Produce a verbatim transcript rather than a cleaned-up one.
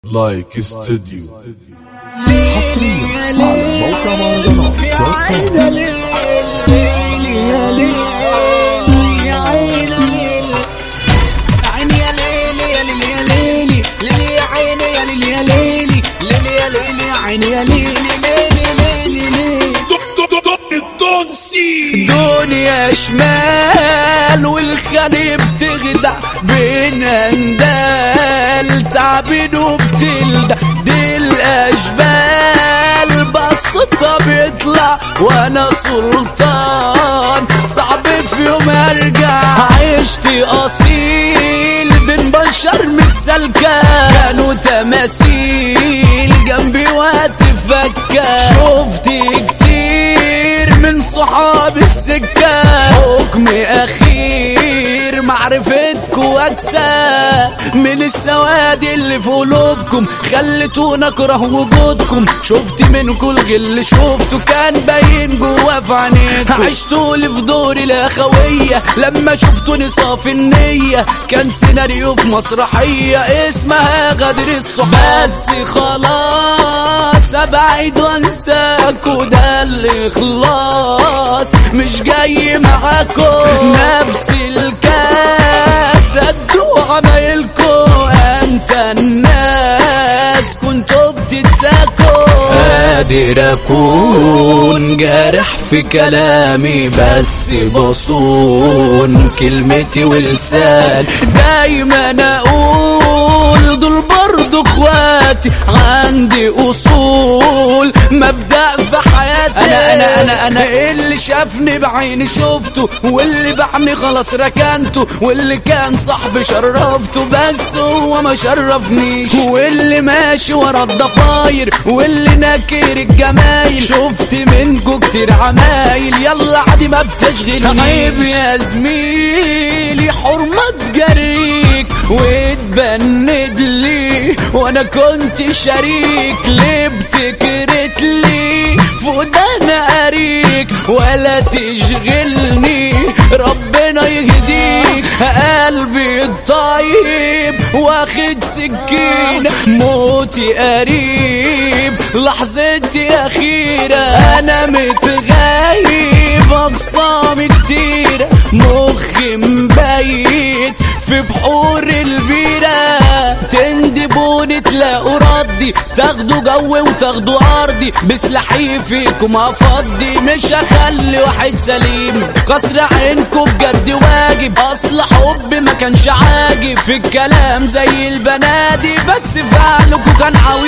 لايك استوديو حصريا على موقع مهرجانات دوت كوم. دنيا شمال والخلي بتخدع بين اندال تعبين وبتلدع دي الاشبال بسطة بيطلع وانا سلطان صعب في يوم ارجع عشت اصيل بين بشر مش سلكان كانوا تماثيل جنبي واتفكر شفت كتير من صحاب السكة حكم اخير معرفتكو اكسى من السواد اللي في قلوبكم خلتونا اكره وجودكم شفت منكو الغل شفته كان باين جوا في عينيكم عشتولي في دوري الاخوية لما شفتوني صافي النية كان سيناريو في مسرحية اسمها غدر الصحاب بس خلاص ابعد وانساكو ده الاخلاص مش جاي معاكو نفس الكاس قدوا عمايلكو انت الناس كنتوا بتتساكوا قادر اكون جارح في كلامي بس بصون كلمتي ولسان دايما اقول دول برضو اخواتي عندي اصول مبدأ في حياتي انا انا انا انا اللي شافني بعيني شفته واللي باعني خلاص ركنته واللي كان صاحبي شرفته بس هو ما شرفنيش واللي ماشي ورا الضفاير واللي ناكر الجمايل شفت منكو كتير عمايل يلا عادي ما بتشغلنيش عيب يا زميلي حرمة جريك واتبند لي وانا كنت شريك ليه بتكرت لي فودانا اريك ولا تشغلني ربنا يهديك قلبي الطيب واخد سكين موتي قريب لحظتي اخيرة انا متغيب اقسامي كتير مخي مبيت في بحور البيرة تندبوني تلاقوا ردي تاخدوا جوي وتاخدوا ارضي بسلاحي فيكم هفضي مش هخلي واحد سليم كسر عينكم بجد واجب اصل حب ما كانش عاجب في الكلام زي البنادي بس فعلكم كان عواجب